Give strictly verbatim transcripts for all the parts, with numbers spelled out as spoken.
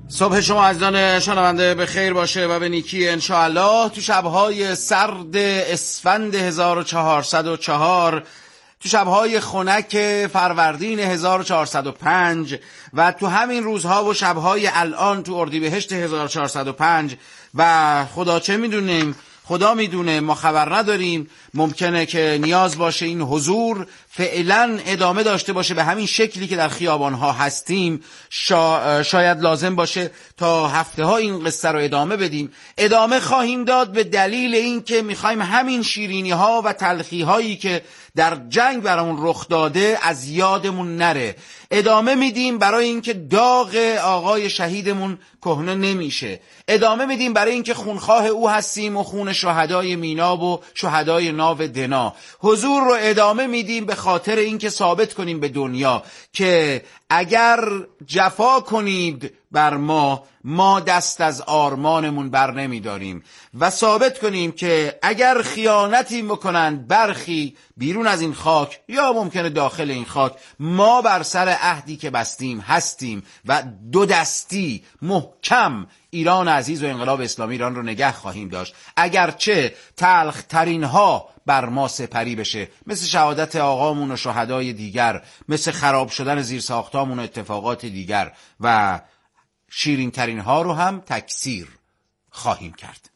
صبح شما عزیزان شنونده به خیر باشه و به نیکی انشاءالله. تو شبهای سرد اسفند هزار و چهارصد و چهار، تو شبهای خنک فروردین هزار و چهارصد و پنج و تو همین روزها و شبهای الان تو اردیبهشت هزار و چهارصد و پنج و خدا چه میدونیم، خدا میدونه، ما خبر نداریم، ممکنه که نیاز باشه این حضور فعلا ادامه داشته باشه به همین شکلی که در خیابانها هستیم. شا... شاید لازم باشه تا هفته ها این قصه رو ادامه بدیم. ادامه خواهیم داد به دلیل این که میخوایم همین شیرینی ها و تلخی هایی که در جنگ برامون رخ داده از یادمون نره. ادامه میدیم برای اینکه داغ آقای شهیدمون کهنه نمیشه. ادامه میدیم برای اینکه خونخواه او هستیم و خون شهدای میناب و شهدای ناو دنا. حضور رو ادامه میدیم به خاطر اینکه ثابت کنیم به دنیا که اگر جفا کنید بر ما، ما دست از آرمانمون بر نمیداریم و ثابت کنیم که اگر خیانتی بکنند برخی بیرون از این خاک یا ممکنه داخل این خاک، ما بر سر عهدی که بستیم هستیم و دو دستی محکم ایران عزیز و انقلاب اسلامی ایران رو نگه خواهیم داشت، اگرچه تلخ ترین ها بر ما سپری بشه، مثل شهادت آقامون و شهدای دیگر، مثل خراب شدن زیرساختامون و اتفاقات دیگر، و شیرین ترین ها رو هم تکثیر خواهیم کرد.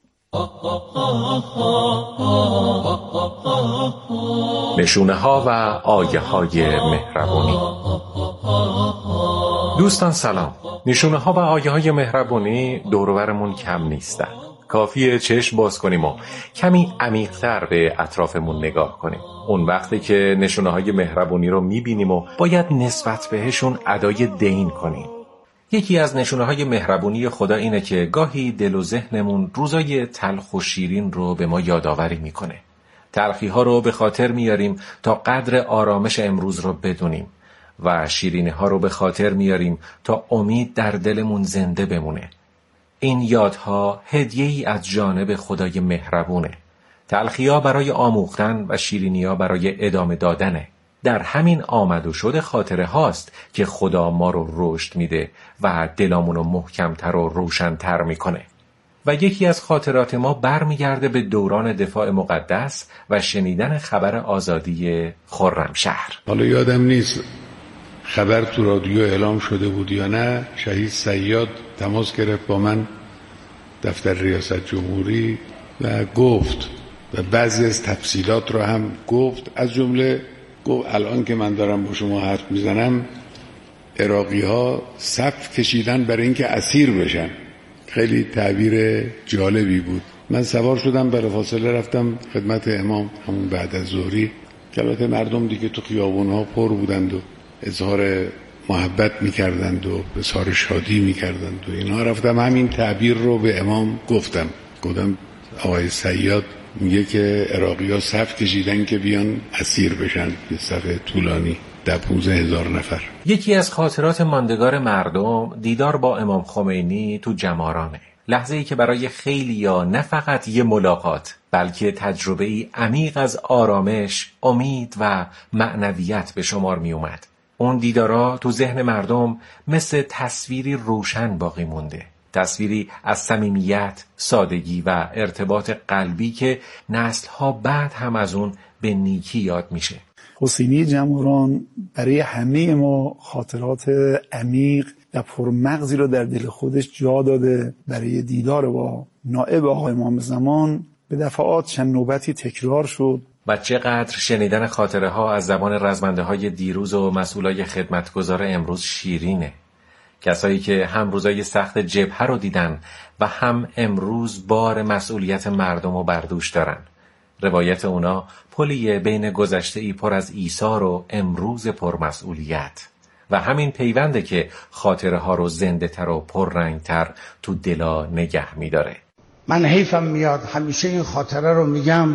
نشونه ها و آیه های مهربونی. دوستان سلام. نشونه ها و آیه های مهربونی دور و برمون کم نیستن. کافیه چشم باز کنیم و کمی عمیق‌تر به اطرافمون نگاه کنیم. اون وقتی که نشونه های مهربونی رو میبینیم و باید نسبت بهشون ادای دین کنیم. یکی از نشونه های مهربونی خدا اینه که گاهی دل و ذهنمون روزای تلخ و شیرین رو به ما یادآوری میکنه. تلخی ها رو به خاطر میاریم تا قدر آرامش امروز رو بدونیم و شیرینی ها رو به خاطر میاریم تا امید در دلمون زنده بمونه. این یادها هدیه‌ای از جانب خدای مهربونه. تلخی ها برای آموختن و شیرینی ها برای ادامه دادنه. در همین آمد و شد خاطره هاست که خدا ما رو رشد میده و دلامون رو محکمتر و روشن‌تر میکنه. و یکی از خاطرات ما برمیگرده به دوران دفاع مقدس و شنیدن خبر آزادی خرمشهر. حالا یادم نیست خبر تو رادیو اعلام شده بود یا نه. شهید صیاد تماس گرفت با من دفتر ریاست جمهوری و گفت و بعضی از تفصیلات رو هم گفت. از جمله گفت الان که من دارم با شما حرف میزنم عراقی ها صف کشیدن برای اینکه اسیر بشن. خیلی تعبیر جالبی بود. من سوار شدم، بلافاصله رفتم خدمت امام همون بعد از ظهری که البته مردم دیگه تو خیابون ها پر بودند و اظهار محبت میکردند و اظهار شادی میکردند و اینها. رفتم همین تعبیر رو به امام گفتم. گفتم آقای صیاد میگه که عراقی ها صف کشیدن که بیان اسیر بشن، یه صف طولانی ده پونزده هزار نفر. یکی از خاطرات ماندگار مردم دیدار با امام خمینی تو جمارانه. لحظه ای که برای خیلیا نه فقط یه ملاقات بلکه تجربه ای عمیق از آرامش، امید و معنویت به شمار می اومد. اون دیدارا تو ذهن مردم مثل تصویری روشن باقی مونده. تصویری از صمیمیت، سادگی و ارتباط قلبی که نسل‌ها بعد هم از اون به نیکی یاد میشه. حسینی جمهوران برای همه ما خاطرات عمیق و پرمغزی رو در دل خودش جا داده. برای دیدار با نائب آقای امام زمان به دفعات چند نوبتی تکرار شد. و چقدر شنیدن خاطره ها از زبان رزمنده های دیروز و مسئولای خدمتگزار امروز شیرینه. کسایی که هم روزای سخت جبهه رو دیدن و هم امروز بار مسئولیت مردم رو بر دوش دارن. روایت اونا پلیه بین گذشته‌ای پر از ایثار و امروز پر مسئولیت و همین پیونده که خاطره ها رو زنده تر و پررنگ تر تو دلا نگه می‌داره. من حیفم میاد همیشه این خاطره رو میگم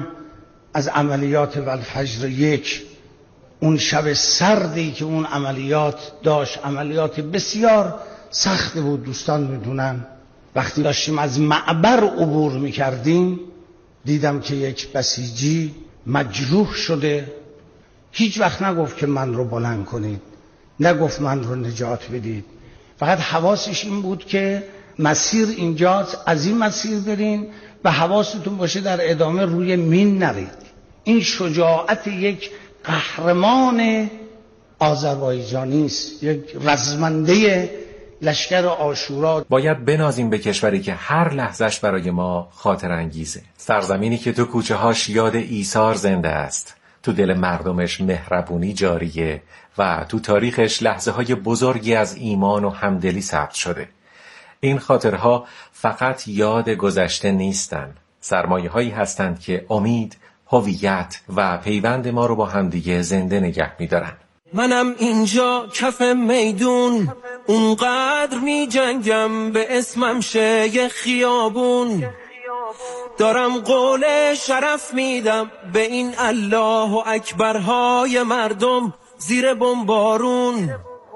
از عملیات والفجر یک، اون شب سردی که اون عملیات داشت، عملیات بسیار سخت بود. دوستان میدونن وقتی داشتیم از معبر عبور میکردیم دیدم که یک بسیجی مجروح شده. هیچ وقت نگفت که من رو بلند کنید، نگفت من رو نجات بدید، فقط حواسش این بود که مسیر اینجاست، از این مسیر برین و حواستون باشه در ادامه روی مین نرید. این شجاعت یک قهرمان آذربایجانی است، یک رزمنده لشکر عاشورا. باید بنازیم به کشوری که هر لحظش برای ما خاطر انگیزه، سرزمینی که تو کوچه هاش یاد ایثار زنده است، تو دل مردمش مهربونی جاریه و تو تاریخش لحظه های بزرگی از ایمان و همدلی ثبت شده. این خاطرها فقط یاد گذشته نیستن، سرمایه هایی هستند که امید، هویت و پیوند ما رو با همدیگه زنده نگه می‌دارن. منم اینجا کف میدون، اونقدر می جنگم به اسمم شه خیابون، دارم قول شرف میدم به این الله و اکبرهای مردم زیر بمبارون.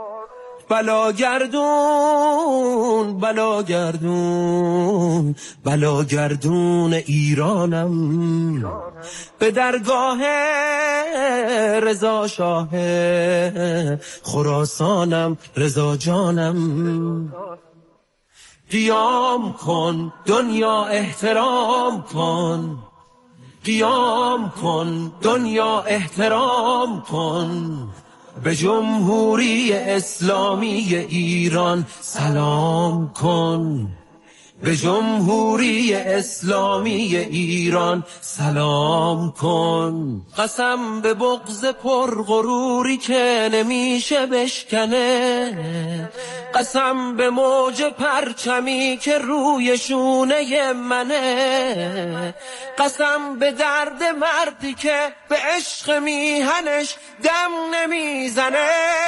بلاگردون بلاگردون بلاگردون ایرانم، به درگاه رضا شاه خراسانم رضا جانم. قیام کن دنیا احترام کن، قیام کن دنیا احترام کن، به جمهوری اسلامی ایران سلام کن، به جمهوری اسلامی ایران سلام کن. قسم به بغض پرغروری که نمیشه بشکنه، قسم به موج پرچمی که روی شونه منه، قسم به درد مردی که به عشق میهنش دم نمیزنه.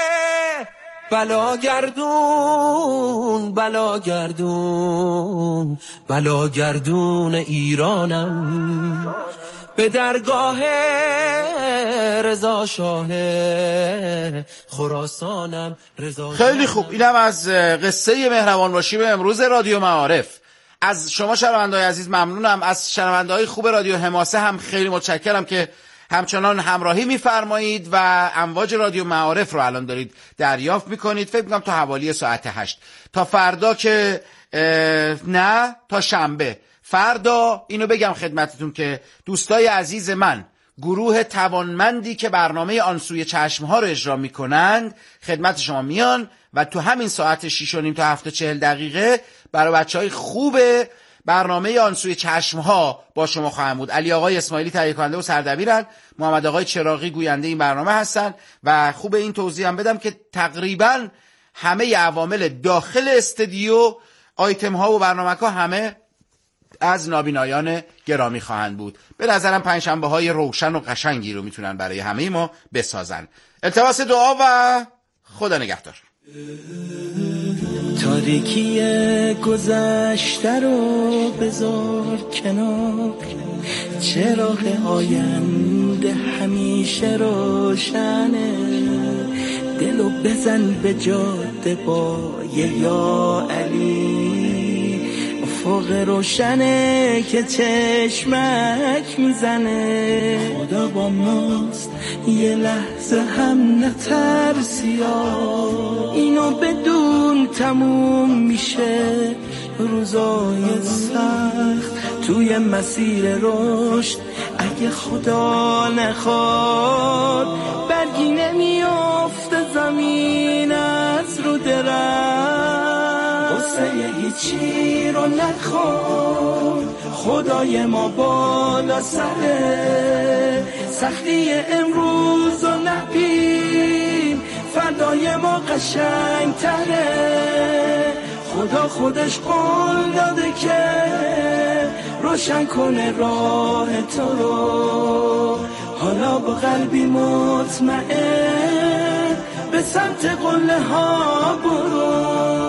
بلاگردون بلاگردون بلاگردون ایرانم، به درگاه رضا شاه خراسانم رضا. خیلی خوب، اینم از قصه مهربان باشی به امروز رادیو معارف. از شما شنونده‌های عزیز ممنونم، از شنونده‌های خوب رادیو حماسه هم خیلی متشکرم که همچنان همراهی می‌فرمایید و امواج رادیو معارف رو الان دارید دریافت می‌کنید. فکر می‌کنم تا حوالی ساعت هشت، تا فردا که نه تا شنبه. فردا اینو بگم خدمتتون که دوستای عزیز من، گروه توانمندی که برنامه آن سوی چشمها رو اجرا می‌کنند خدمت شما میان و تو همین ساعت شیش و نیم تا هفت و چهل دقیقه برای بچهای خوب برنامه آن سوی چشمها با شما خواهم بود. علی آقای اسماعیلی تهیه کننده و سردبیرن، محمد آقای چراغی گوینده این برنامه هستن و خوب این توضیح هم بدم که تقریبا همه عوامل داخل استودیو، آیتم ها و برنامه ها همه از نابینایان گرامی خواهند بود. به نظرم پنجشنبه های روشن و قشنگی رو میتونن برای همه ما بسازن. التماس دعا و خدا نگهدار. تاریکی گذشته رو بذار کنار، چراغ آینده همیشه روشنه، دلو بزن به جاده با یا علی، افق روشنه که چشمک میزنه. خدا با ماست یه لحظه هم نترسیا، اینو بدون تموم میشه روزای سخت توی مسیر رشد. اگه خدا نخواد برگی نمیافته زمین از رو درم، قصه هیچی رو نخواد، خدای ما بالا سره، سختی امروز رو نبین فردای ما قشنگ تره. خدا خودش قول داده که روشن کنه راه تو رو، حالا با قلبی مطمئن به سمت قله ها برو.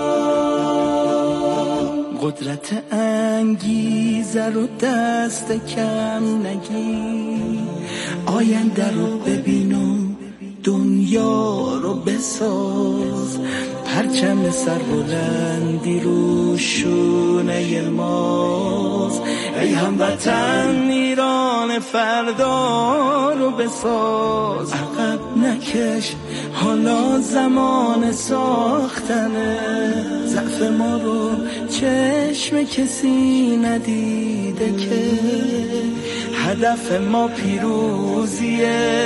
قدرت انگیزه رو دست کم نگیر، آینده رو ببین و دنیا رو بساز، پرچم سربلندی رو شونه ماست. ای هموطن ایران فردا رو بساز، عقب نکش حالا زمان ساختنه، ضعف ما رو چشم کسی ندیده که هدف ما پیروزی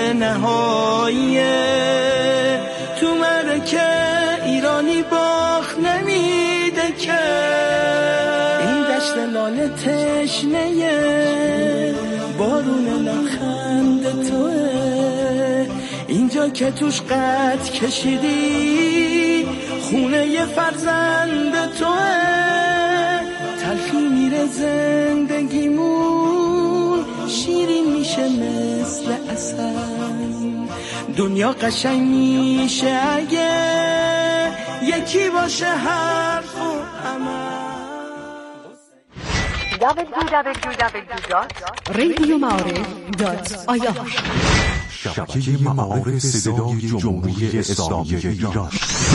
نهاییه. تو مرکه ایرانی باخت نمیده که این دشت لاله تشنه بارون لبخند توه، اینجا که توش قد کشیدی خونه ی فرزند توه. تلخی میره زندگیمون، شیرین میشه مثل عسل، دنیا قشنگ میشه اگه یکی باشه حرف و عمل. دبلیو دبلیو دبلیو دات رادیو معارف دات آی آر شبکه معارف صدای جمهوری اسلامی ایران.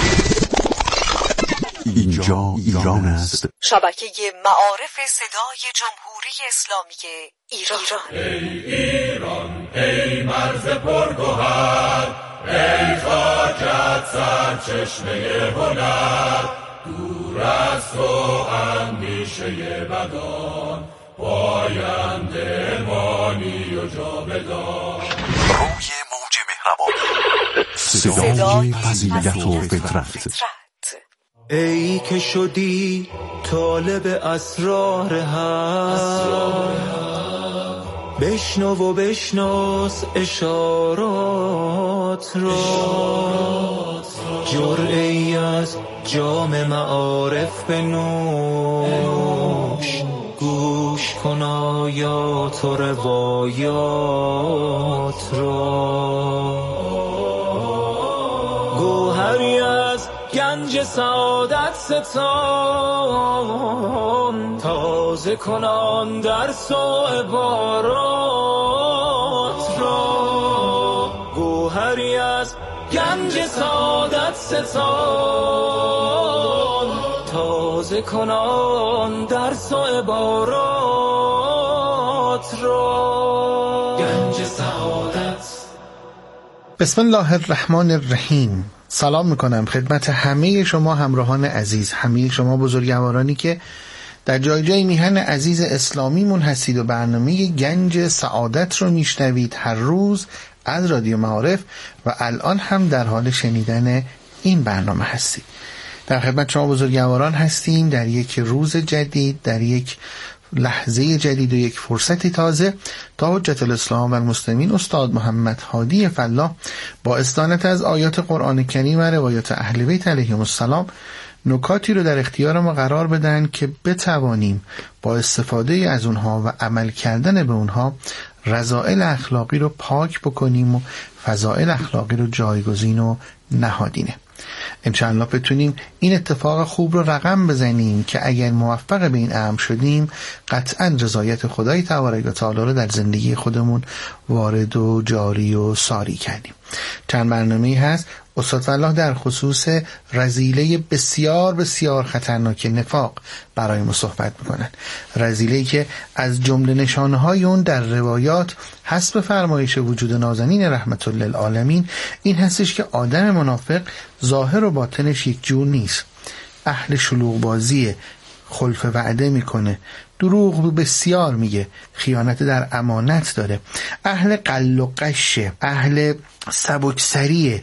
اینجا ایران است. شبکه معارف صدای جمهوری اسلامی ایران. ای ایران ای مرز پرگوهر، ای خاکت سرچشمه هنر، دور از تو اندیشه بدان، پاینده مانی و جاودان. روی موج مهربان، صدای فضیلت و فطرت. ای که شدی طالب اسرار حق، بشنو و بشناس اشارات را، جرعه‌ای از جام معارف بنوش، گوش کن آیات و روایات را. گوهری از گنج سعادت ستان، تازه کنان درس و عبارات را. گوهری از گنج سعادت ستان، تازه کنان درس و عبارات را. گنج سعادت. بسم الله الرحمن الرحیم. سلام میکنم خدمت همه شما همراهان عزیز، همه شما بزرگوارانی که در جای جای میهن عزیز اسلامیمون هستید و برنامه گنج سعادت رو میشنوید هر روز از رادیو معارف و الان هم در حال شنیدن این برنامه هستید. در خدمت شما بزرگواران هستیم در یک روز جدید، در یک لحظه جدید و یک فرصتی تازه تا حجت الاسلام و المسلمین استاد محمد هادی فلاح با استعانت از آیات قرآن کریم و روایات اهل بیت علیهم السلام نکاتی رو در اختیار ما قرار بدن که بتوانیم با استفاده از اونها و عمل کردن به اونها رذائل اخلاقی رو پاک بکنیم و فضائل اخلاقی رو جایگزین و نهادینه. انشاءالله بتونیم این اتفاق خوب رو رقم بزنیم که اگر موفق به این امر شدیم قطعا رضایت خدای تبارک و تعالی رو در زندگی خودمون وارد و جاری و ساری کردیم. چند برنامه‌ای هست استاد فلاح در خصوص رذیله بسیار بسیار خطرناک نفاق برای ما صحبت میکنن. رذیله‌ای که از جمله نشانه‌های اون در روایات حسب فرمایش وجود نازنین رحمت الله للعالمین این هستش که آدم منافق ظاهر و باطنش یک جور نیست. اهل شلوغ بازیه، خلف وعده میکنه، دروغ بسیار میگه، خیانت در امانت داره، اهل قل و قشه، اهل سبکسریه،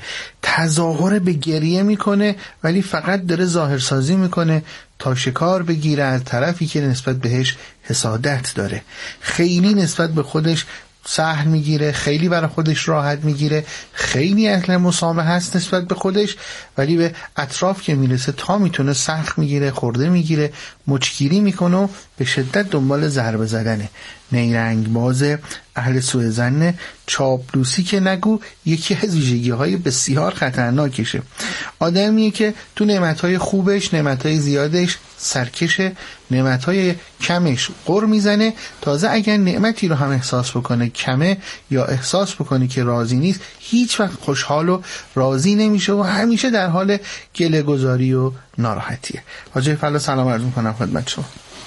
تظاهر به گریه میکنه ولی فقط داره ظاهرسازی میکنه تا شکار بگیره از طرفی که نسبت بهش حسادت داره. خیلی نسبت به خودش سهل میگیره، خیلی برای خودش راحت میگیره، خیلی اهل مسامحه هست نسبت به خودش ولی به اطراف که میرسه تا میتونه سخت میگیره، خورده میگیره، مچگیری میکنه و به شدت دنبال ضربه زدنه. نیرنگ باز، اهل سوء ظن، چاپلوسی که نگو یکی از ویژگی‌های بسیار خطرناکشه. آدمیه که تو نعمت‌های خوبش، نعمت‌های زیادش سرکشه، نعمت‌های کمش غر میزنه. تازه اگر نعمتی رو هم احساس بکنه کمه یا احساس بکنه که راضی نیست هیچ وقت خوشحال و راضی نمیشه و همیشه در حال گله گذاری و ناراحتیه. حاجی فلاح سلام عرض می‌کنم خدمت شما.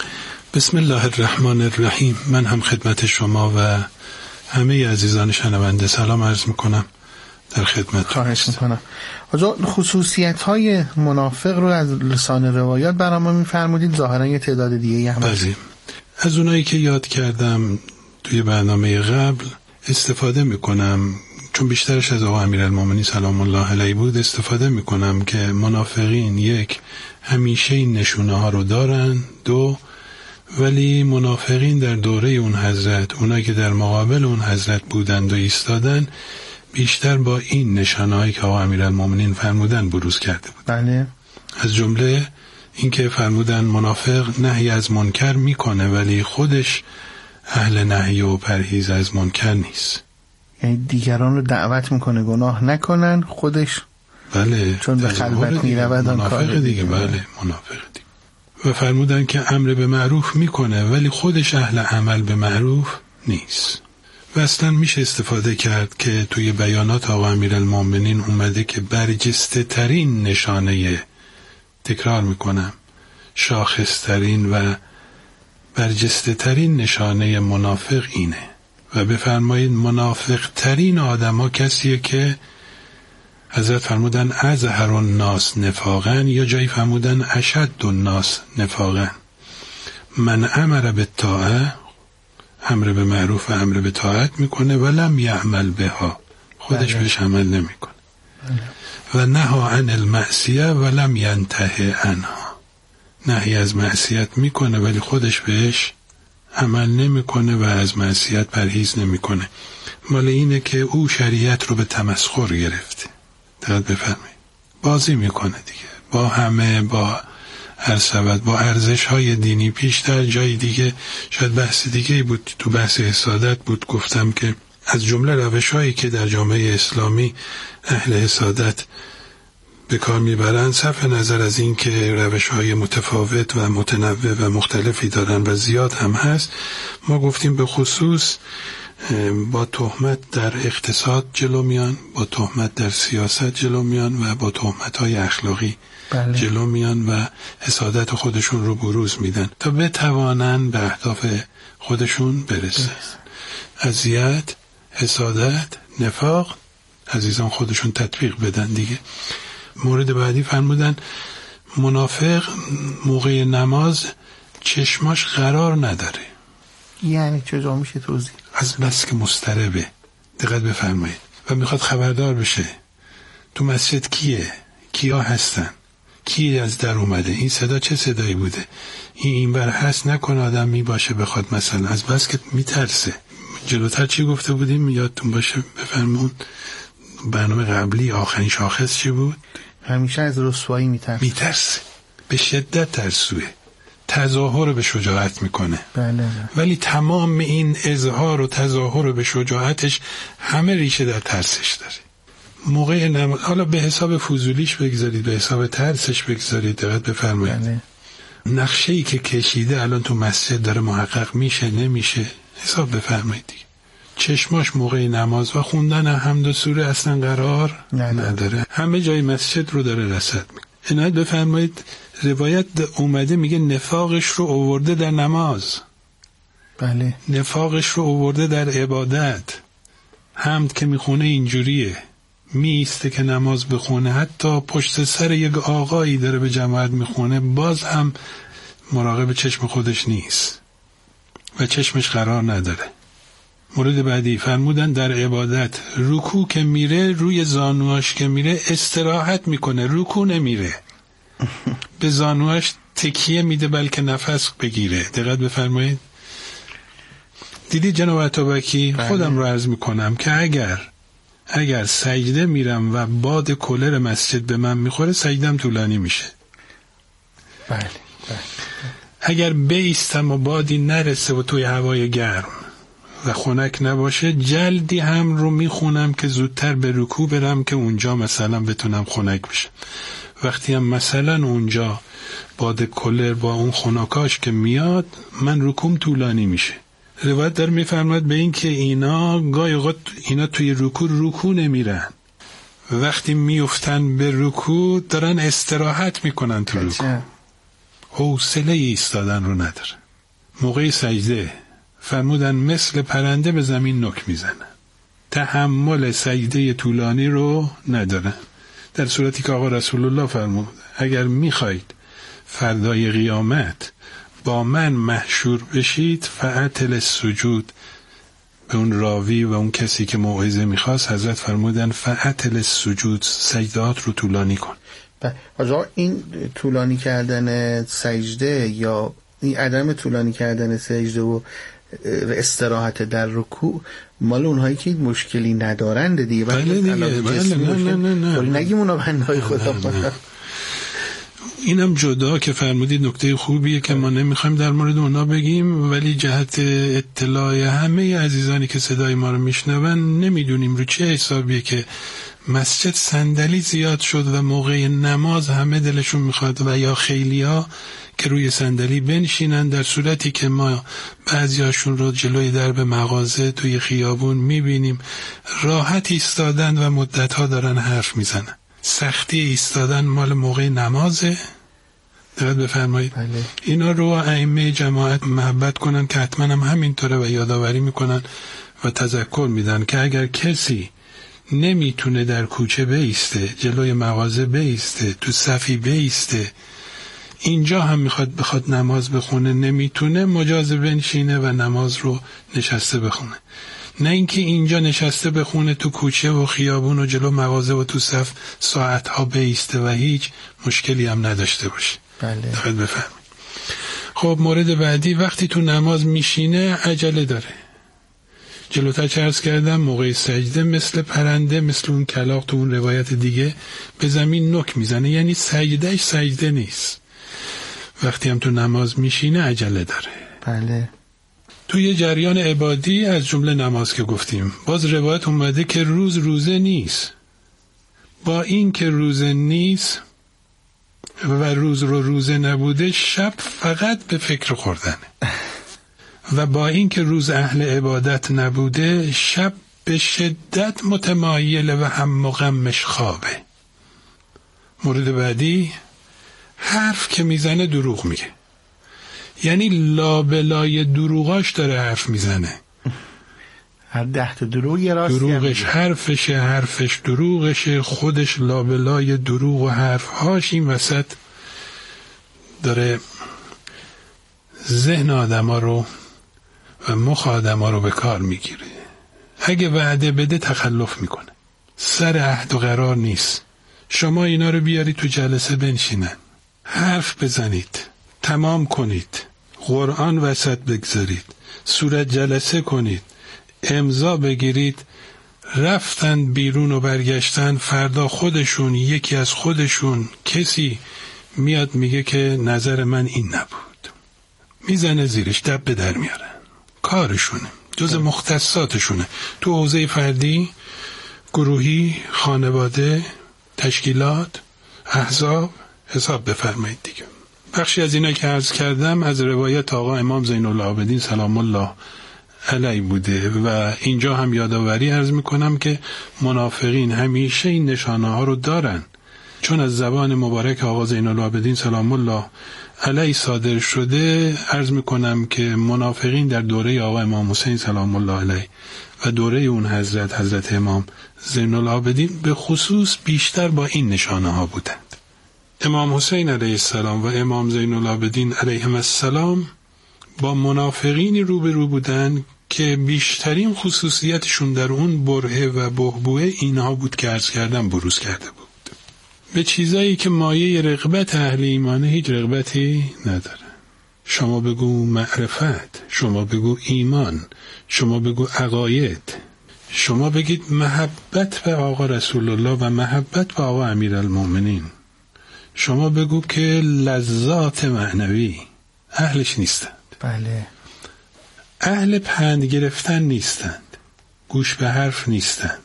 بسم الله الرحمن الرحیم. من هم خدمت شما و همه عزیزان شنونده سلام عرض میکنم. در خدمت. خواهش میکنم. آجا خصوصیت های منافق رو از لسان روایات برام میفرمودید، ظاهرا یه تعداد دیگه هم هست. از اونایی که یاد کردم توی برنامه قبل استفاده میکنم، چون بیشترش از آقا امیرالمومنین سلام الله علیه بود، استفاده میکنم که منافقین یک، همیشه این نشونه ها رو دارن، دو، ولی منافقین در دوره اون حضرت، اونایی که در مقابل اون حضرت بودند و ایستادن، بیشتر با این نشانه‌هایی که آقا امیرالمومنین فرمودن بروز کرده بود. بله. از جمله این که فرمودن منافق نهی از منکر میکنه ولی خودش اهل نهی و پرهیز از منکر نیست. یعنی دیگران رو دعوت میکنه گناه نکنن، خودش بله چون به خلوت میرود آن کار دیگه. دیگه بله منافق دیگه. و فرمودن که امر به معروف میکنه ولی خودش اهل عمل به معروف نیست. و اصلا میشه استفاده کرد که توی بیانات آقا امیرالمومنین اومده که برجسته ترین نشانه، تکرار میکنم، شاخص ترین و برجسته ترین نشانه منافق اینه. و بفرمایید منافق ترین آدم ها کسیه که حضرت فرمودن ازهر الناس نفاقا، یا جایی فرمودن اشد الناس نفاقا، من امر بالطاعه، امر به معروف و امر به طاعت میکنه ولم یعمل بها، خودش بهش عمل نمیکنه، و نهی عن المعصیه ولم ینتهی عنها، نهی از معصیت میکنه ولی خودش بهش عمل نمیکنه و از معصیت پرهیز نمیکنه. مال اینه که او شریعت رو به تمسخر گرفته. دقت بفرمایید، بازی میکنه دیگه با همه، با هر سبد، با ارزش های دینی. پیشتر جای دیگه شاید بحث دیگه بود، تو بحث حسادت بود، گفتم که از جمله روش هایی که در جامعه اسلامی اهل حسادت به کار میبرن، صرف نظر از این که روش های متفاوت و متنوع و مختلفی دارن و زیاد هم هست، ما گفتیم به خصوص با تهمت در اقتصاد جلو میان، با تهمت در سیاست جلو میان و با تهمت های اخلاقی بله. جلو میان و حسادت خودشون رو بروز میدن تا بتوانن به اهداف خودشون برسن. اذیت، حسادت، نفاق، عزیزان خودشون تطبیق بدن دیگه. مورد بعدی فرمودن منافق موقع نماز چشماش قرار نداره. یعنی چجا میشه توضیح؟ از بس که مضطربه، دقت بفرمایید، و میخواد خبردار بشه تو مسجد کیه، کیا هستن، کی از در اومده، این صدا چه صدایی بوده، این اینور هست، نکنه آدم میباشه بخواد مثلا، از بس که میترسه. جلوتر چی گفته بودیم یادتون باشه بفرمون، برنامه قبلی آخرین شاخص چی بود؟ همیشه از رسوایی میترسه. میترسه، به شدت ترسوه، تظاهر به شجاعت میکنه. بله. ولی تمام این اظهار و تظاهر به شجاعتش همه ریشه در ترسش داره. موقع نماز، حالا به حساب فضولیش بگذارید، به حساب ترسش بگذارید، دقت بفرمایید. بله. نقشه‌ای که کشیده الان تو مسجد داره محقق میشه نمیشه، حساب بفرمایید دیگه. چشماش موقع نماز و خوندن حمد و سوره اصلا قرار نداره. نداره. همه جای مسجد رو داره رصد میکنه. عنایت بفرمایید، روایت اومده میگه نفاقش رو آورده در نماز. بله. نفاقش رو آورده در عبادت. حمد که میخونه اینجوریه، میسته که نماز بخونه، حتی پشت سر یک آقایی داره به جماعت میخونه، باز هم مراقب چشم خودش نیست و چشمش قرار نداره. مورد بعدی فرمودن در عبادت رکوع که میره، روی زانواش که میره استراحت میکنه، رکوع نمیره، به زانواش تکیه میده بلکه نفس بگیره. دقت بفرمایید. دیدی جناب عطابکی، خودم رو عرض میکنم که اگر اگر سجده میرم و باد کولر مسجد به من میخوره، سجدم طولانی میشه. بله بله. اگر بیستم و بادی نرسه و توی هوای گرم و خنک نباشه، جلدی هم رو میخونم که زودتر به رکوع برم که اونجا مثلا بتونم خنک بشم. وقتی هم مثلا اونجا باد کولر با اون خنکاش که میاد، من رکوعم طولانی میشه. روایت داره میفرماید به این که اینا گاهی اوقات اینا توی رکوع رکوع نمیرن، وقتی میفتن به رکوع دارن استراحت میکنن تو رکوع، حوصله ایستادن رو نداره. موقع سجده فرمودن مثل پرنده به زمین نک میزنن، تحمل سجده طولانی رو ندارن، در صورتی که آقا رسول الله فرمود اگر میخواید فردای قیامت با من محشور بشید فعتل السجود. به اون راوی و اون کسی که موعظه میخواست حضرت فرمودن فعتل السجود، سجدات رو طولانی کن. حالا این طولانی کردن سجده یا این عدم طولانی کردن سجده و استراحت در رکوع مال اونهایی که مشکلی ندارند دیگه. بله دیگه، بله، نه نه نه نه نگیم اونا بندهای خدا. اینم جدا که فرمودید نکته خوبیه که ما نمیخوایم در مورد اونا بگیم، ولی جهت اطلاع همه عزیزانی که صدای ما رو میشنون نمیدونیم رو چه حسابیه که مسجد صندلی زیاد شد و موقع نماز همه دلشون میخواد و یا خیلیا که روی صندلی بنشینن، در صورتی که ما بعضیاشون رو جلوی درب مغازه توی خیابون میبینیم راحت ایستادن و مدتها دارن حرف میزنن. سختی ایستادن مال موقع نمازه. دقت بفرمایید. بله. اینا رو ائمه جماعت محبت کنن که حتما هم همینطوره و یادآوری میکنن و تذکر میدن که اگر کسی نمیتونه در کوچه بیسته، جلوی مغازه بیسته، تو صفی بیسته، اینجا هم میخواد بخواد نماز بخونه نمیتونه، مجاز بنشینه و نماز رو نشسته بخونه. نه اینکه اینجا نشسته بخونه تو کوچه و خیابون و جلو مغازه و تو صف ساعتها بیسته و هیچ مشکلی هم نداشته باشه. بله. دقیق بفهمید. خب مورد بعدی، وقتی تو نماز میشینه عجله داره. جلوتر چه عرض کردم موقع سجده مثل پرنده، مثل اون کلاغ تو اون روایت دیگه به زمین نک میزنه، یعنی سجدهش سجده نیست. وقتی هم تو نماز میشینه عجله داره. بله. توی جریان عبادی از جمله نماز که گفتیم باز روایت اومده که روز روزه نیست. با این که روزه نیست و روز رو روزه نبوده، شب فقط به فکر خوردنه. و با این که روز اهل عبادت نبوده، شب به شدت متمایل و هم مغمش خوابه. مورد بعدی، حرف که میزنه دروغ میگه، یعنی لابلای دروغاش داره حرف میزنه. هر ده تا دروغ یه راستی دروغش حرفشه، حرفش دروغشه، خودش لابلای دروغ و حرفهاش این وسط داره ذهن آدم ها رو و مخ آدم ها رو به کار میگیره. اگه وعده بده تخلف میکنه، سر عهد و قرار نیست. شما اینا رو بیاری تو جلسه بنشینن، حرف بزنید، تمام کنید، قرآن وسط بگذارید، صورت جلسه کنید، امضا بگیرید، رفتن بیرون و برگشتن، فردا خودشون یکی از خودشون کسی میاد میگه که نظر من این نبود، میزنه زیرش، دب به در میارن. کارشونه، جز مختصاتشونه. تو حوزه فردی، گروهی، خانواده، تشکیلات، احزاب، حساب بفرمایید دیگه. بخشی از اینا که عرض کردم از روایت آقا امام زین العابدین سلام الله علیه بوده و اینجا هم یادآوری عرض میکنم که منافقین همیشه این نشانه ها رو دارن، چون از زبان مبارک آقا زین العابدین سلام الله علیه صادر شده. عرض میکنم که منافقین در دوره آقا امام حسین سلام الله علیه و دوره اون حضرت حضرت امام زین العابدین به خصوص بیشتر با این نشانه ها بودند. امام حسین علیه السلام و امام زین العابدین علیهم السلام با منافقینی روبرو بودن که بیشترین خصوصیتشون در اون برهه و بهبوه اینها بود که عرض کردم بروز کرده بود. به چیزایی که مایه رغبت اهل ایمانه هیچ رغبتی نداره. شما بگو معرفت، شما بگو ایمان، شما بگو عقاید، شما بگید محبت به آقا رسول الله و محبت به آقا امیرالمومنین، شما بگو که لذات معنوی، اهلش نیستند. بله. اهل پند گرفتن نیستند، گوش به حرف نیستند،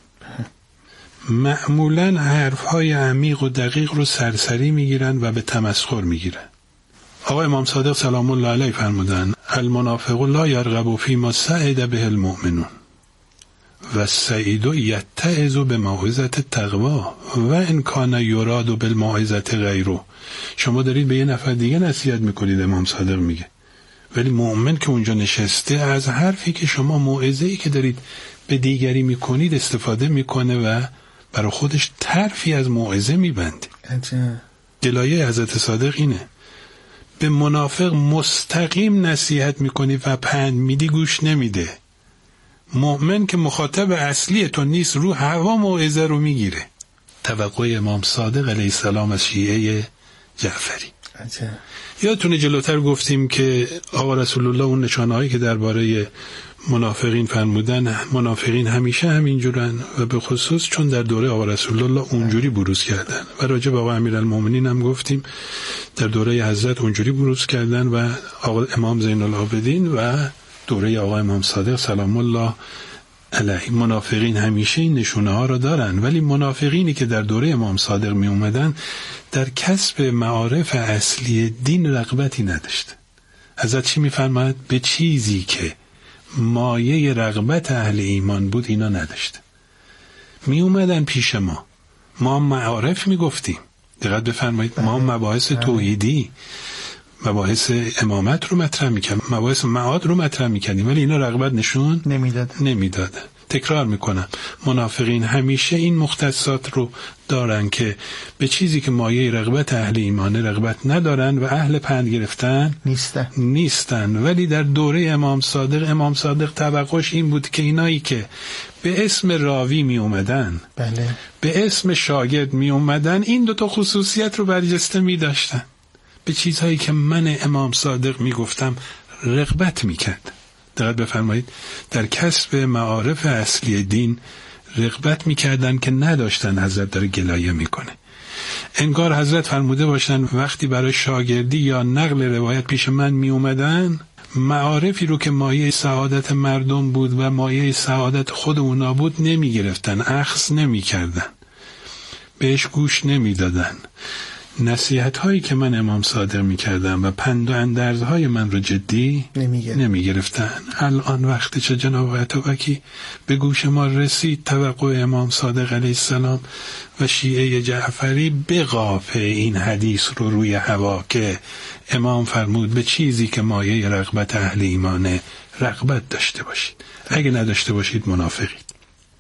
معمولاً حرفهای عمیق و دقیق رو سرسری میگیرن و به تمسخر میگیرن. آقا امام صادق سلام الله علیه فرمودن المنافق لا یرغب فیما سعد به المؤمنون و السعید یتعظ بموعظة التقوی و ان کان یراد بالموعظة غیره. شما دارید به یه نفر دیگه نصیحت میکنید، امام صادق میگه، ولی مؤمن که اونجا نشسته از حرفی که شما موعظه‌ای که دارید به دیگری میکنید استفاده میکنه و برای خودش طرفی از موعظه میبنده. گلایه حضرت صادق اینه، به منافق مستقیم نصیحت میکنی و پند میدی گوش نمیده. مؤمن که مخاطب اصلی تو نیست رو هوا موعظه رو میگیره. توقع امام صادق علیه السلام از شیعه جعفری. یادتونه جلوتر گفتیم که آقا رسول الله اون نشانه‌هایی که درباره منافقین فرمودن، منافقین همیشه همینجورن و به خصوص چون در دوره آقا رسول الله اونجوری بروز کردن و راجع به آقا امیرالمومنین هم گفتیم در دوره حضرت اونجوری بروز کردن و آقا امام زین العابدین و دوره آقا امام صادق سلام الله علیه. منافقین همیشه این نشونه ها را دارن، ولی منافقینی که در دوره امام صادق می اومدن در کسب معارف اصلی دین رغبتی نداشت. حضرت چی می فرماید؟ به چیزی که مایه رغبت اهل ایمان بود اینا نداشت. می اومدن پیش ما، ما معارف می گفتیم، دقت بفرمایید، ما مباحث توحیدی، مباحث امامت رو مطرح میکنیم، مباحث معاد رو مطرح میکنیم، ولی اینا رغبت نشون نمیداد نمیدادن. تکرار میکنم، منافقین همیشه این مختصات رو دارن که به چیزی که مایه رغبت اهل ایمانه رغبت ندارن و اهل پند گرفتن نیستن نیستن ولی در دوره امام صادق امام صادق توقعش این بود که اینایی که به اسم راوی می اومدن، بله، به اسم شاگرد می اومدن، این دوتا خصوصیت رو برجسته می داشتن. به چیزهایی که من امام صادق می گفتم رغبت می کرد. دقت بفرمایید، در کسب معارف اصلی دین رغبت می کردن که نداشتن. حضرت داره گلایه می کنه، انگار حضرت فرموده باشن وقتی برای شاگردی یا نقل روایت پیش من می اومدن، معارفی رو که مایه سعادت مردم بود و مایه سعادت خود اونا بود نمی گرفتن، اخذ نمی کردن، بهش گوش نمی دادن. نصیحت هایی که من امام صادق می کردم و پند و اندرز های من رو جدی نمی گرفتن. الان وقتی چه جناب اتابکی به گوش ما رسید توقع امام صادق علیه السلام و شیعه جعفری به قافه این حدیث رو روی هوا که امام فرمود به چیزی که مایه رغبت اهل ایمانه رغبت داشته باشید، اگه نداشته باشید منافقید.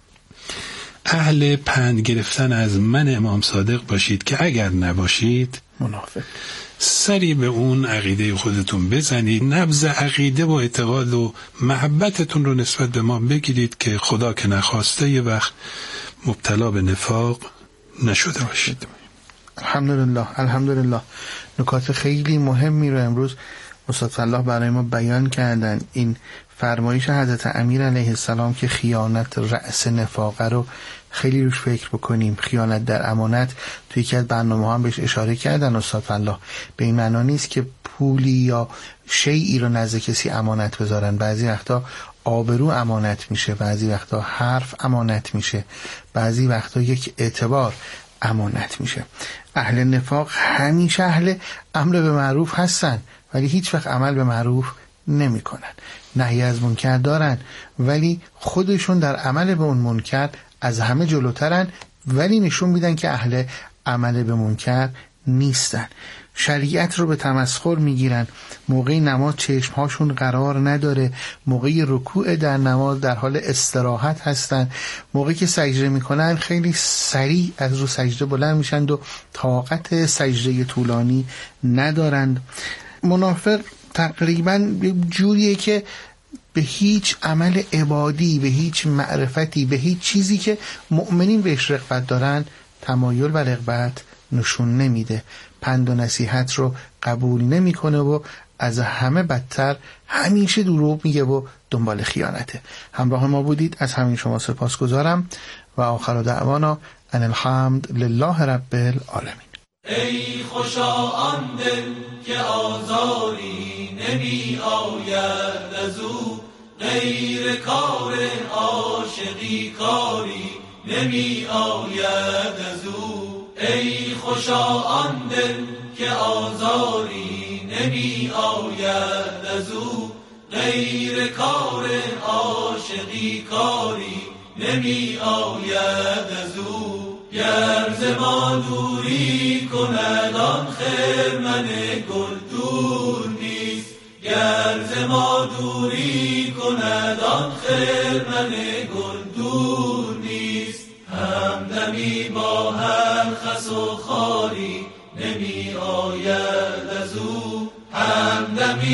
اهل پند گرفتن از من امام صادق باشید که اگر نباشید منافق. سری به اون عقیده خودتون بزنید، نبض عقیده و اعتقاد و محبتتون رو نسبت به ما بگیرید که خدا که نخواسته یه وقت مبتلا به نفاق نشده باشید. الحمدلله الحمدلله. نکات خیلی مهمی رو امروز استاد فلاح برای ما بیان کردن. این فرمایش حضرت امیر علیه السلام که خیانت رأس نفاقه رو خیلی روش فکر بکنیم. خیانت در امانت توی یکی از برنامه هم بهش اشاره کردن استاد فلاح. به این معنا نیست که پولی یا شیئی رو نزد کسی امانت بذارن. بعضی وقتا آبرو امانت میشه، بعضی وقتا حرف امانت میشه، بعضی وقتا یک اعتبار امانت میشه. اهل نفاق همیشه اهل امر به معروف هستن ولی هیچ وقت عمل به معروف نمی کنن. نهی از منکر دارن ولی خودشون در عمل به اون منکر از همه جلوترن، ولی نشون میدن که اهل عمل به منکر نیستن. شریعت رو به تمسخر میگیرن. موقع نماز چشمهاشون قرار نداره، موقع رکوع در نماز در حال استراحت هستن، موقعی که سجده میکنن خیلی سریع از رو سجده بلند میشن و طاقت سجده طولانی ندارند. منافق تقریبا جوریه که به هیچ عمل عبادی، به هیچ معرفتی، به هیچ چیزی که مؤمنین بهش رغبت دارن تمایل و رغبت نشون نمیده. پند و نصیحت رو قبول نمیکنه و از همه بدتر همیشه دروغ میگه و دنبال خیانته. همراه ما بودید، از همین شما سپاسگزارم و آخر دعوانا ان الحمد لله رب العالمین. ای خوشا آن دل که آزاری نمی آید از او، غیر کار عاشقی کاری نمی آید از او. ای خوشا آن دل که آزاری نمی آید از او، غیر کار عاشقی کاری نمی آید از او. گر ز ما دوری کند آن خرمن گل دور نیست، گر ز ما دوری کند آن خرمن گل دور نیست، همدمی با هم